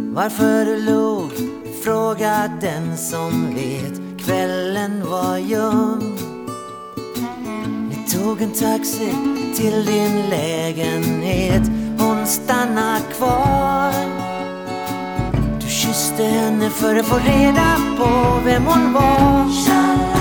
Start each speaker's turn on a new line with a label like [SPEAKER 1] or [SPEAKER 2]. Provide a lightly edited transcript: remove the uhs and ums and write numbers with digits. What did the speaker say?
[SPEAKER 1] Varför du log, fråga den som vet. Kvällen var ljum. Ni tog en taxi till din lägenhet. Hon stannar kvar. Du kysste henne för att få reda på vem hon var.